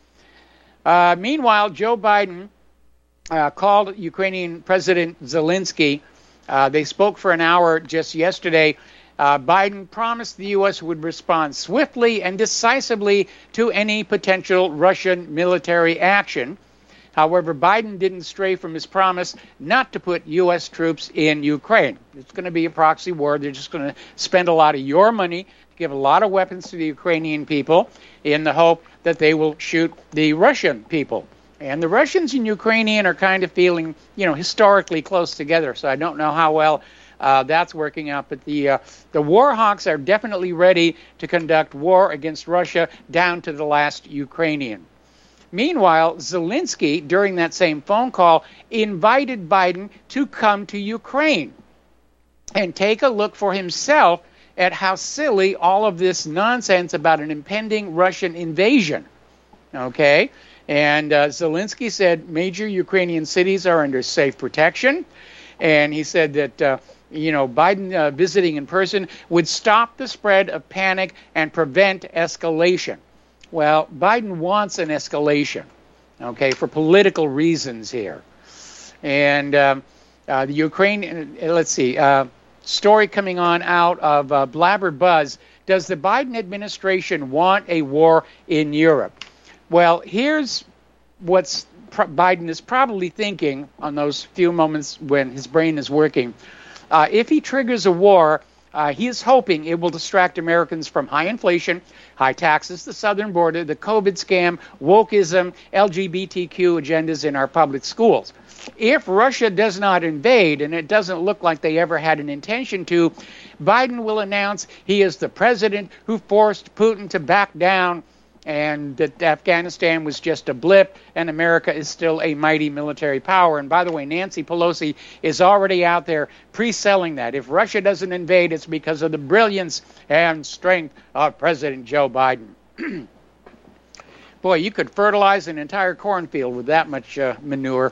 Meanwhile, Joe Biden called Ukrainian President Zelensky. They spoke for an hour just yesterday. Biden promised the U.S. would respond swiftly and decisively to any potential Russian military action. However, Biden didn't stray from his promise not to put U.S. troops in Ukraine. It's going to be a proxy war. They're just going to spend a lot of your money, give a lot of weapons to the Ukrainian people in the hope that they will shoot the Russian people. And the Russians and Ukrainian are kind of feeling, historically close together. So I don't know how well that's working out. But the war hawks are definitely ready to conduct war against Russia down to the last Ukrainian. Meanwhile, Zelensky, during that same phone call, invited Biden to come to Ukraine and take a look for himself at how silly all of this nonsense about an impending Russian invasion. Okay? And Zelensky said major Ukrainian cities are under safe protection. And he said that, Biden visiting in person would stop the spread of panic and prevent escalation. Well, Biden wants an escalation, okay, for reasons here. And the Ukraine, story coming on out of Blabber Buzz. Does the Biden administration want a war in Europe? Well, here's what Biden is probably thinking on those few moments when his brain is working. If he triggers a war, he is hoping it will distract Americans from high inflation, high taxes, the southern border, the COVID scam, wokeism, LGBTQ agendas in our public schools. If Russia does not invade, and it doesn't look like they ever had an intention to, Biden will announce he is the president who forced Putin to back down, and that Afghanistan was just a blip, and America is still a mighty military power. And by the way, Nancy Pelosi is already out there pre-selling that. If Russia doesn't invade, it's because of the brilliance and strength of President Joe Biden. Boy, you could fertilize an entire cornfield with that much manure.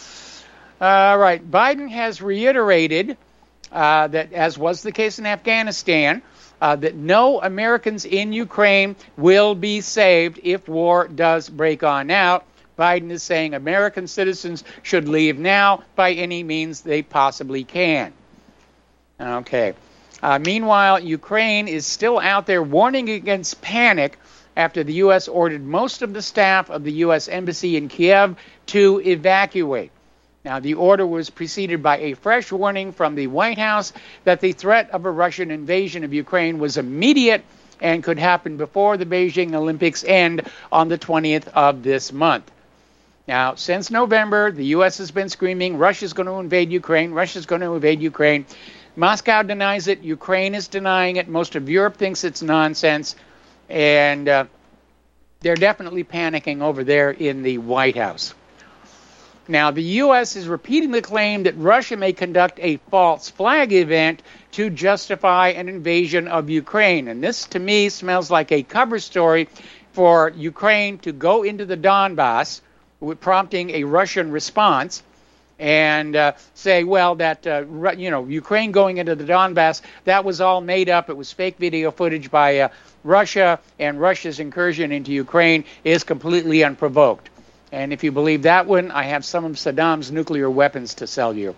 All right, Biden has reiterated that, as was the case in Afghanistan, that no Americans in Ukraine will be saved if war does break on out. Biden is saying American citizens should leave now by any means they possibly can. Okay. Meanwhile, Ukraine is still out there warning against panic after the U.S. ordered most of the staff of the U.S. Embassy in Kiev to evacuate. Now, the order was preceded by a fresh warning from the White House that the threat of a Russian invasion of Ukraine was immediate and could happen before the Beijing Olympics end on the 20th of this month. Now, since November, the U.S. has been screaming, Russia's going to invade Ukraine, Russia's going to invade Ukraine. Moscow denies it, Ukraine is denying it, most of Europe thinks it's nonsense, and they're definitely panicking over there in the White House. Now, the U.S. has repeatedly claimed that Russia may conduct a false flag event to justify an invasion of Ukraine. And this, to me, smells like a cover story for Ukraine to go into the Donbass, prompting a Russian response, and say, well, that, Ukraine going into the Donbass, that was all made up. It was fake video footage by Russia, and Russia's incursion into Ukraine is completely unprovoked. And if you believe that one, I have some of Saddam's nuclear weapons to sell you.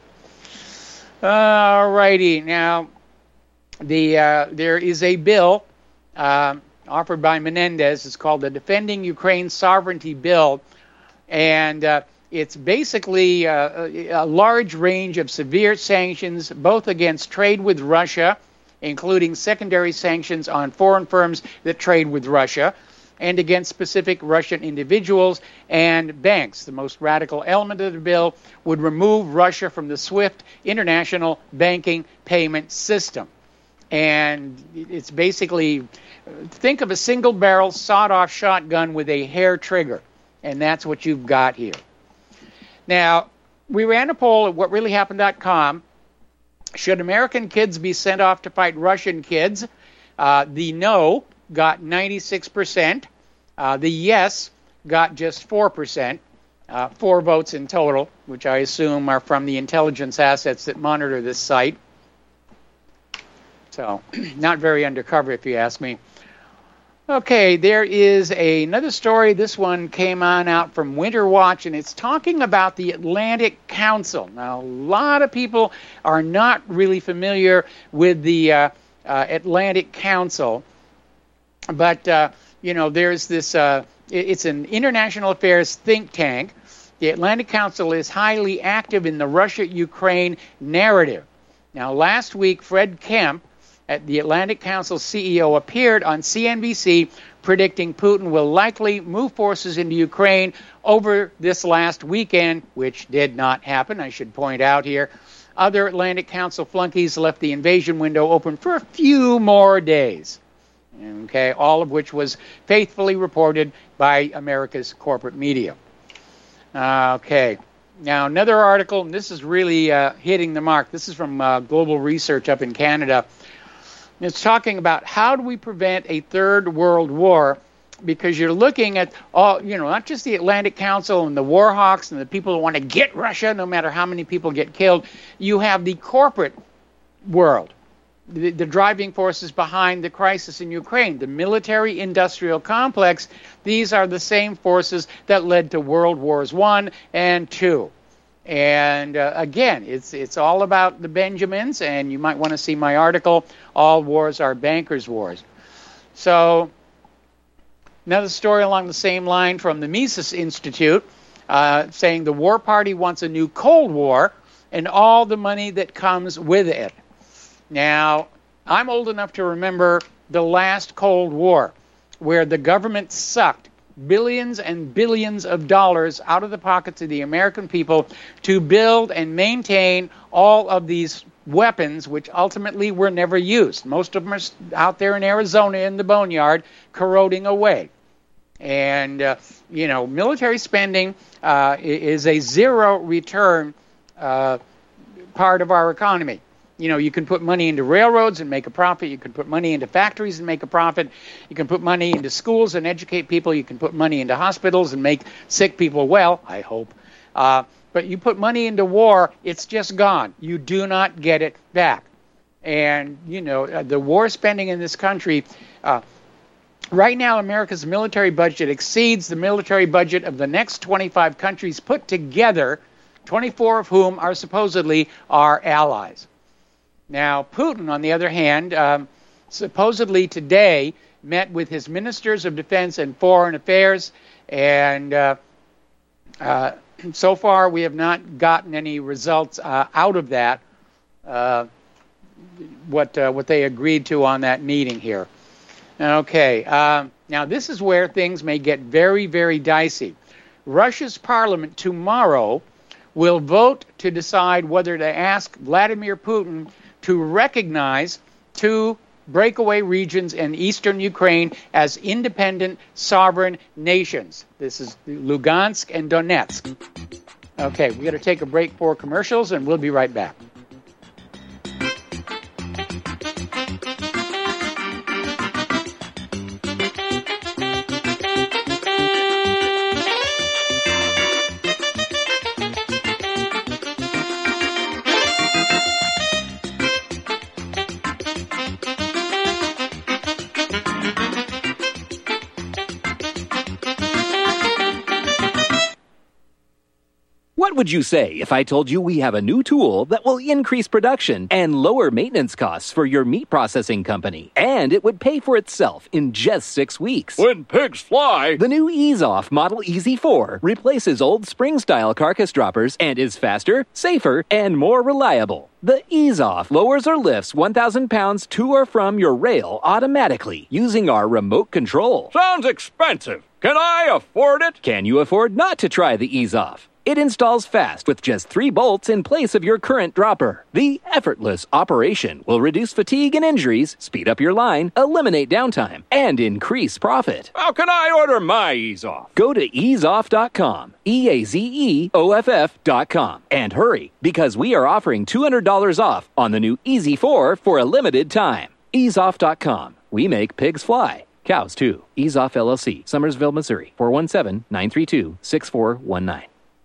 All righty. Now, there is a bill offered by Menendez. It's called the Defending Ukraine Sovereignty Bill. And it's basically a large range of severe sanctions, both against trade with Russia, including secondary sanctions on foreign firms that trade with Russia, and against specific Russian individuals and banks. The most radical element of the bill would remove Russia from the SWIFT international banking payment system. And it's basically, think of a single-barrel sawed-off shotgun with a hair trigger, and that's what you've got here. Now, we ran a poll at whatreallyhappened.com. Should American kids be sent off to fight Russian kids? The no got 96%. The yes got just 4%. 4 votes in total, which I assume are from the intelligence assets that monitor this site. So, not very undercover if you ask me. Okay, there is another story. This one came out from Winter Watch, and it's talking about the Atlantic Council. Now, a lot of people are not really familiar with the Atlantic Council, but, there's this, it's an international affairs think tank. The Atlantic Council is highly active in the Russia-Ukraine narrative. Now, last week, Fred Kemp, the Atlantic Council CEO, appeared on CNBC predicting Putin will likely move forces into Ukraine over this last weekend, which did not happen, I should point out here. Other Atlantic Council flunkies left the invasion window open for a few more days, okay, all of which was faithfully reported by America's corporate media. Okay, now another article, and this is really hitting the mark. This is from Global Research up in Canada. It's talking about how do we prevent a third world war, because you're looking at all, not just the Atlantic Council and the war hawks and the people who want to get Russia, no matter how many people get killed. You have the corporate world, the driving forces behind the crisis in Ukraine, the military-industrial complex. These are the same forces that led to World Wars I and II. And again, it's all about the Benjamins, and you might want to see my article, All Wars Are Bankers' Wars. So, another story along the same line from the Mises Institute, saying the War Party wants a new Cold War and all the money that comes with it. Now, I'm old enough to remember the last Cold War, where the government sucked billions and billions of dollars out of the pockets of the American people to build and maintain all of these weapons, which ultimately were never used. Most of them are out there in Arizona in the boneyard, corroding away. And, military spending is a zero return part of our economy. You can put money into railroads and make a profit. You can put money into factories and make a profit. You can put money into schools and educate people. You can put money into hospitals and make sick people well, I hope. But you put money into war, it's just gone. You do not get it back. And, the war spending in this country, right now America's military budget exceeds the military budget of the next 25 countries put together, 24 of whom are supposedly our allies. Now, Putin, on the other hand, supposedly today met with his ministers of defense and foreign affairs, and so far we have not gotten any results out of that, what they agreed to on that meeting here. Okay, now this is where things may get very, very dicey. Russia's parliament tomorrow will vote to decide whether to ask Vladimir Putin to recognize two breakaway regions in eastern Ukraine as independent sovereign nations. This is Lugansk and Donetsk. Okay, we're going to take a break for commercials, and we'll be right back. What would you say if I told you we have a new tool that will increase production and lower maintenance costs for your meat processing company? And it would pay for itself in just 6 weeks. When pigs fly! The new EaseOff Model EZ4 replaces old spring-style carcass droppers and is faster, safer, and more reliable. The EaseOff lowers or lifts 1,000 pounds to or from your rail automatically using our remote control. Sounds expensive. Can I afford it? Can you afford not to try the EaseOff? It installs fast with just 3 bolts in place of your current dropper. The effortless operation will reduce fatigue and injuries, speed up your line, eliminate downtime, and increase profit. How can I order my EaseOff? Go to easeoff.com, EAZEOFF.com, and hurry, because we are offering $200 off on the new EZ4 for a limited time. Easeoff.com. We make pigs fly. Cows, too. EaseOff LLC, Summersville, Missouri, 417-932-6419.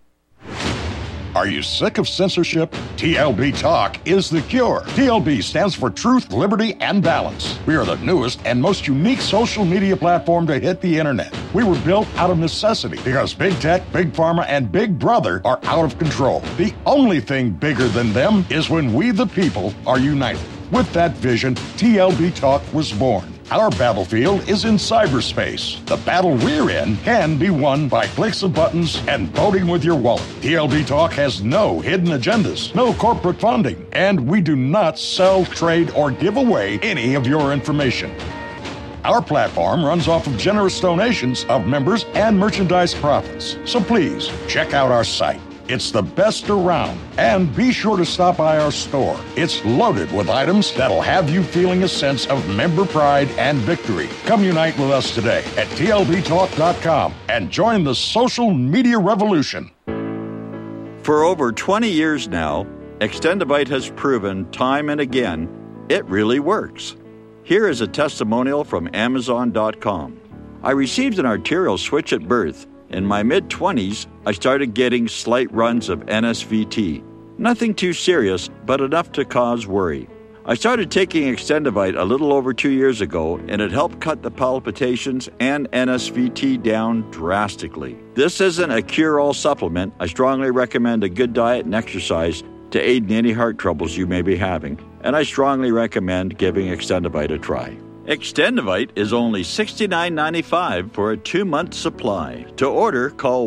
Are you sick of censorship? TLB Talk is the cure. TLB stands for Truth, Liberty, and Balance. We are the newest and most unique social media platform to hit the internet. We were built out of necessity because Big Tech, Big Pharma, and Big Brother are out of control. The only thing bigger than them is when we, the people, are united. With that vision, TLB Talk was born. Our battlefield is in cyberspace. The battle we're in can be won by clicks of buttons and voting with your wallet. TLB Talk has no hidden agendas, no corporate funding, and we do not sell, trade, or give away any of your information. Our platform runs off of generous donations of members and merchandise profits. So please, check out our site. It's the best around. And be sure to stop by our store. It's loaded with items that'll have you feeling a sense of member pride and victory. Come unite with us today at TLBTalk.com and join the social media revolution. For over 20 years now, Extendivite has proven time and again it really works. Here is a testimonial from Amazon.com. I received an arterial switch at birth. In my mid-20s, I started getting slight runs of NSVT. Nothing too serious, but enough to cause worry. I started taking Extendivite a little over 2 years ago, and it helped cut the palpitations and NSVT down drastically. This isn't a cure-all supplement. I strongly recommend a good diet and exercise to aid in any heart troubles you may be having, and I strongly recommend giving Extendivite a try. Extendivite is only $69.95 for a 2-month supply. To order, call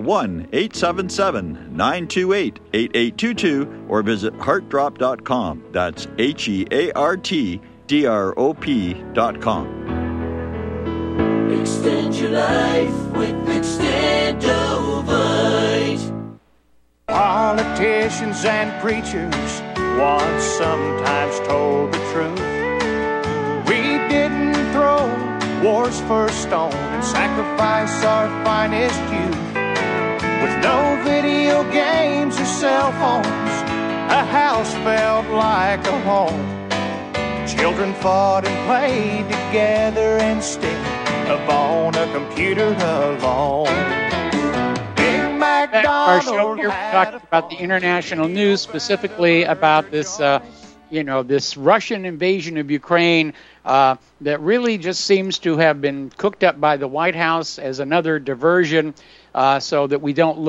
1-877-928-8822 or visit heartdrop.com. That's HEARTDROP.com. Extend your life with Extendovite. Politicians and preachers once sometimes told the truth. We didn't throw war's first stone and sacrifice our finest youth. With no video games or cell phones, a house felt like a home. Children fought and played together instead of on a computer alone. Big Our show McDonald here, we're talking about the international news, specifically about this this Russian invasion of Ukraine that really just seems to have been cooked up by the White House as another diversion so that we don't look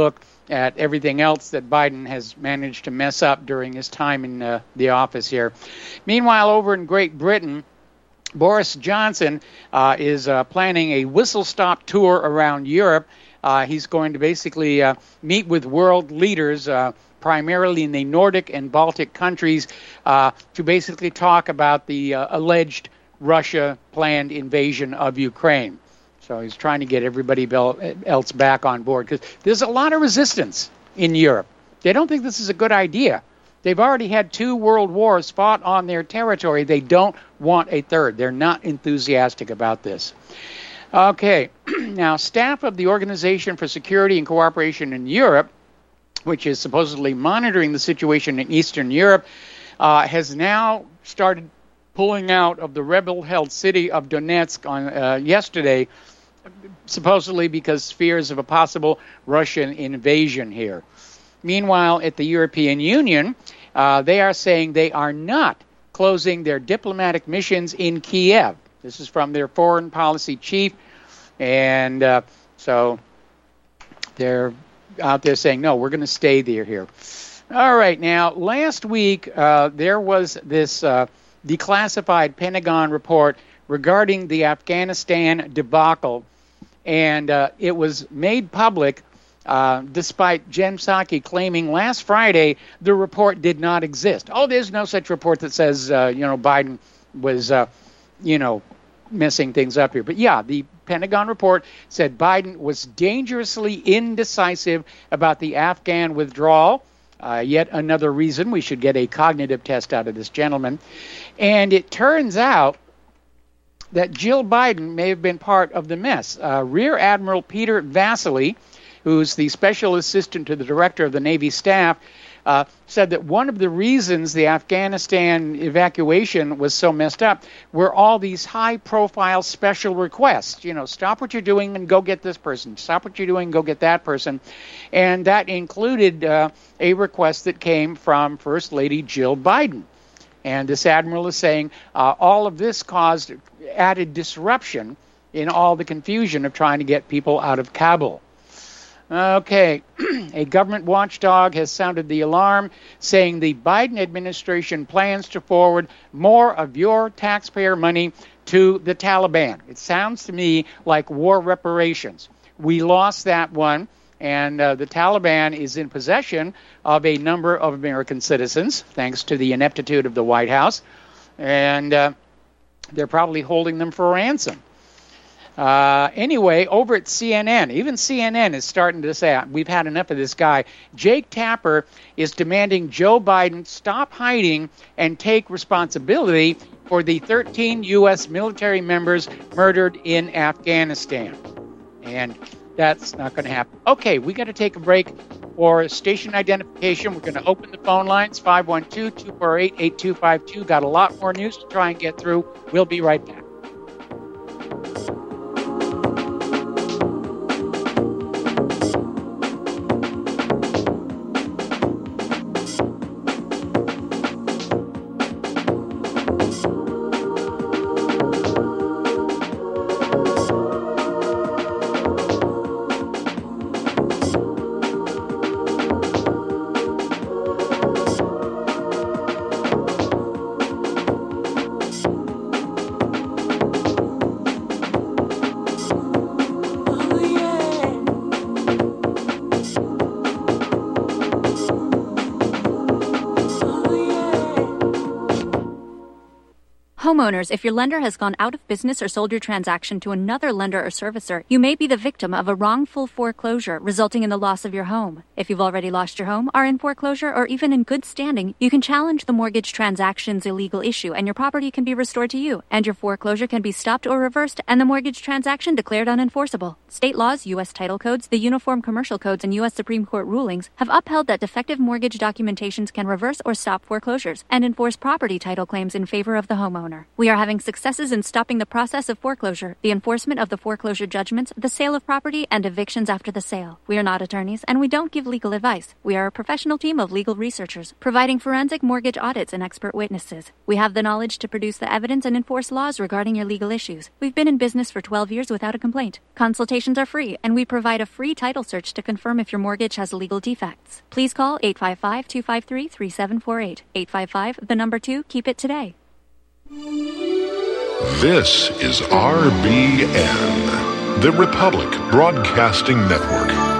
at everything else that Biden has managed to mess up during his time in the office here. Meanwhile, over in Great Britain, Boris Johnson is planning a whistle-stop tour around Europe. He's going to basically meet with world leaders, primarily in the Nordic and Baltic countries, to basically talk about the alleged Russia-planned invasion of Ukraine. So he's trying to get everybody else back on board, because there's a lot of resistance in Europe. They don't think this is a good idea. They've already had 2 world wars fought on their territory. They don't want a third. They're not enthusiastic about this. Okay, now staff of the Organization for Security and Cooperation in Europe, which is supposedly monitoring the situation in Eastern Europe, has now started pulling out of the rebel-held city of Donetsk on yesterday, supposedly because fears of a possible Russian invasion here. Meanwhile, at the European Union, they are saying they are not closing their diplomatic missions in Kiev. This is from their foreign policy chief, and so they're out there saying, no, we're going to stay there here. All right, now, last week there was this declassified Pentagon report regarding the Afghanistan debacle, and it was made public despite Jen Psaki claiming last Friday the report did not exist. Oh, there's no such report that says, Biden was, messing things up here. But yeah, the Pentagon report said Biden was dangerously indecisive about the Afghan withdrawal. Yet another reason we should get a cognitive test out of this gentleman. And it turns out that Jill Biden may have been part of the mess. Rear Admiral Peter Vasily, who's the special assistant to the director of the Navy staff, said that one of the reasons the Afghanistan evacuation was so messed up were all these high-profile special requests. Stop what you're doing and go get this person. Stop what you're doing, go get that person. And that included a request that came from First Lady Jill Biden. And this admiral is saying all of this caused added disruption in all the confusion of trying to get people out of Kabul. Okay, a government watchdog has sounded the alarm, saying the Biden administration plans to forward more of your taxpayer money to the Taliban. It sounds to me like war reparations. We lost that one, and the Taliban is in possession of a number of American citizens, thanks to the ineptitude of the White House, and they're probably holding them for ransom. Anyway, over at CNN, even CNN is starting to say, we've had enough of this guy. Jake Tapper is demanding Joe Biden stop hiding and take responsibility for the 13 U.S. military members murdered in Afghanistan. And that's not going to happen. Okay, we got to take a break for station identification. We're going to open the phone lines, 512-248-8252. Got a lot more news to try and get through. We'll be right back. Homeowners, if your lender has gone out of business or sold your transaction to another lender or servicer, you may be the victim of a wrongful foreclosure, resulting in the loss of your home. If you've already lost your home, are in foreclosure, or even in good standing, you can challenge the mortgage transaction's illegal issue, and your property can be restored to you, and your foreclosure can be stopped or reversed, and the mortgage transaction declared unenforceable. State laws, U.S. title codes, the Uniform Commercial Codes, and U.S. Supreme Court rulings have upheld that defective mortgage documentations can reverse or stop foreclosures and enforce property title claims in favor of the homeowner. homeowner. We are having successes in stopping the process of foreclosure, the enforcement of the foreclosure judgments, the sale of property, and evictions after the sale. We are not attorneys, and we don't give legal advice. We are a professional team of legal researchers, providing forensic mortgage audits and expert witnesses. We have the knowledge to produce the evidence and enforce laws regarding your legal issues. We've been in business for 12 years without a complaint. Consultations are free, and we provide a free title search to confirm if your mortgage has legal defects. Please call 855-253-3748. 855, 2, keep it today. This is RBN, the Republic Broadcasting Network.